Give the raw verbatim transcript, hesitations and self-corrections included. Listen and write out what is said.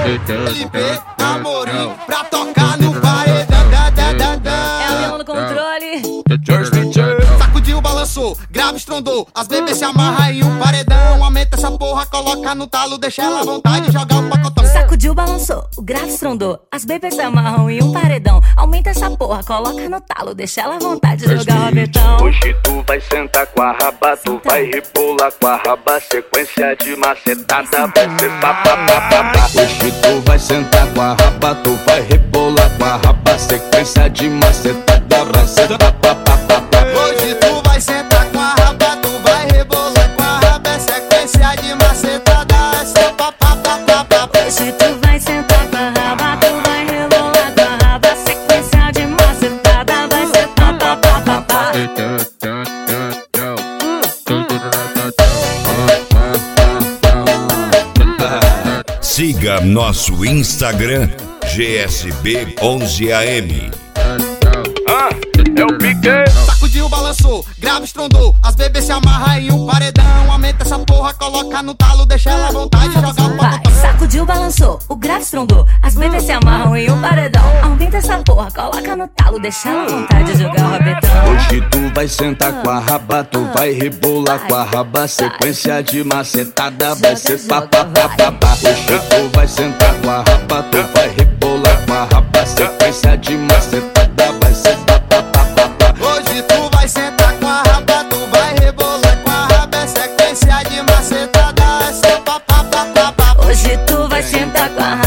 L P Amorim pra tocar no paredão. É o Leão no controle. Sacudiu, balançou, grave, estrondou. As bebês se amarra em um paredão. Aumenta essa porra, coloca no talo, deixa ela à vontade, joga o pacotão. Sacudiu, balançou, o grave estrondou. As bebês se amarram em um paredão. Aumenta essa porra, coloca no talo, deixa ela à vontade, jogar o rabetão. Hoje tu vai sentar com a raba, tu vai rebolar com a raba. Sequência de macetada vai ser papapá. Hoje tu vai sentar com a raba, tu vai rebolar com a raba. Sequência de macetada vai ser papapá. Hoje tu vai sentar com a raba, tu vai rebolar com a raba. Sequência de macetada, é seu papapá. Hoje tu vai sentar com a raba, tu vai rebolar com a raba. Sequência de macetada vai ser papapá. Siga nosso Instagram G S B onze A M. Ah, é o Piquet. Sacudiu, balançou, grave, estrondou. As bebês se amarra em um paredão. Aumenta essa porra, coloca no talo, deixa ela à vontade, joga o Vai, pacotão. sacudiu, balançou, o grave estrondou. As bebês se amarram em um paredão. Aumenta essa porra, coloca no talo, deixa ela à vontade, jogar o rabetão. Hoje tu vai sentar com a raba, tu vai rebolar com a raba. Sequência de macetada vai ser papapá. Hoje tu vai sentar com a raba, tu vai rebolar com a raba. Sequência de macetada vai ser papapá. Hoje tu vai sentar com a raba, tu vai rebolar com a raba. Sequência de macetada, é seu papapá. Hoje tu vai sentar com a